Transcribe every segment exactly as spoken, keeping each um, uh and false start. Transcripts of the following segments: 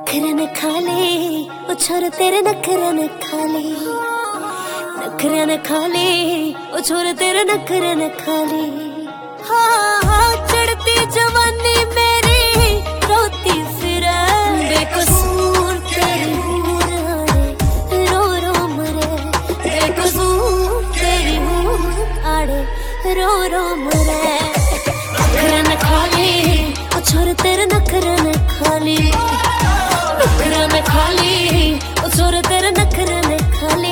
नखरे न खाले ओ छोरे तेरे नखरे न खाले, नखरे न खाले ओ छोरे तेरे नखरे न खाले। हाँ हाँ चढ़ती जवानी मेरी रोती फिर बेकसूर तेरी हूर आड़े रो रो मरे, बेकसूर तेरी हूर आड़े रो रो मरे। नखरे न खाले ओ छोरे तेरे नखरे न खाले, नखरे न खाले ओ छोरे तेरे नखरे न खाले।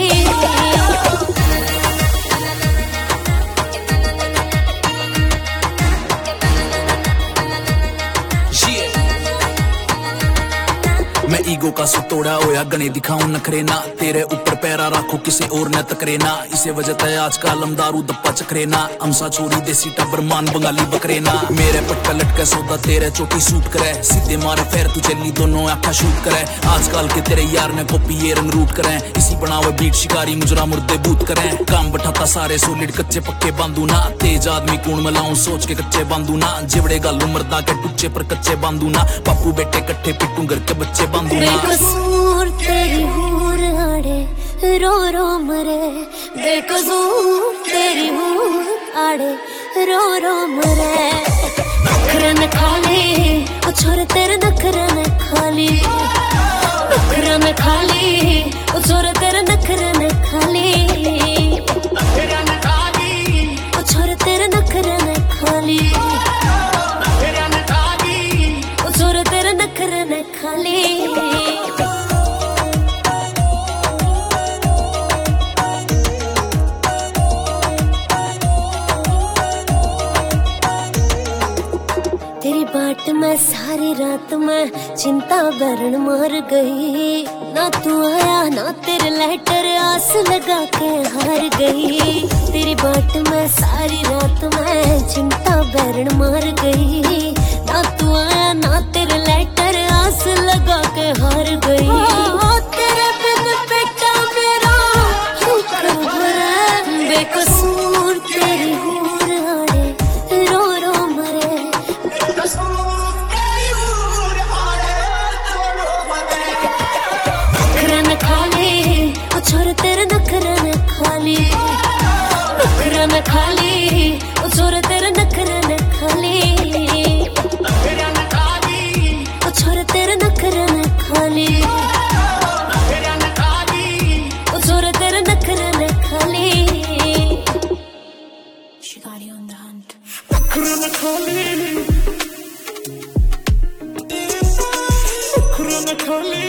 मैं ईगो का सुतोड़ा होया गने दिखाऊं नखरे ना, तेरे ऊपर पैरा रखो किसे और न तकरे ना। इसे वजह तय आज का लम दारू दप्पा चकरे ना, अमसा चोरी देसी टबर मान बंगाली बकरे ना। मेरे पट्टा लटका सौदा तेरे चोटी सूट करे, सीधे मारे फेर तू चली दोनों आँखा शूट करे। आजकल के तेरे यार ने कॉपी ये रंग रूट करे, इसी बनावे बीट शिकारी मुजरा मुर्दे बूत करे। काम बैठाता सारे सोलिड कच्चे पक्के बांधू ना, तेज आदमी कूण मिलाऊं सोच के कच्चे बांधू ना। जिबड़े गालू मर्दा के टुच्चे पर कच्चे बांधू ना, बापू बेटे कट्ठे पिट्टू घर के बच्चे बेकसूर तेरी हूर आड़े रो रो मरे, बेकसूर तेरी हूर आड़े रो रो मरे। नखरे न खाले ओ छोरे तेरे नखरे न खाले, नखरे न खाले ओ छोरे तेरे नखरे न खाले, नखरे न खाले ओ छोरे तेरे नखरे न खाले, नखरे न खाले ओ छोरे तेरे नखरे न खाले। तेरी बाट में सारी रात में चिंता भरण मार गई, ना तू आया ना तेरे लेटर आस लगा के हार गई। तेरी बाट में सारी रात में चिंता भरण मार गई, ना तू आया ना तेरे लेटर आस लगा के हार गई। तेरे बिन बेटा मेरा बेकसूर तेरी हूर आड़े रो रो मरे, नखरे न खाले ओ छोरे तेरे नखरे न खाले, नखरे न खाले ओ छोरे तेरे नखरे न खाले, नखरे न खाले ओ छोरे तेरे नखरे न खाले, नखरे न खाले ओ छोरे तेरे नखरे न खाले। शिकारी on the hunt। नखरे न खाले, नखरे न खाले।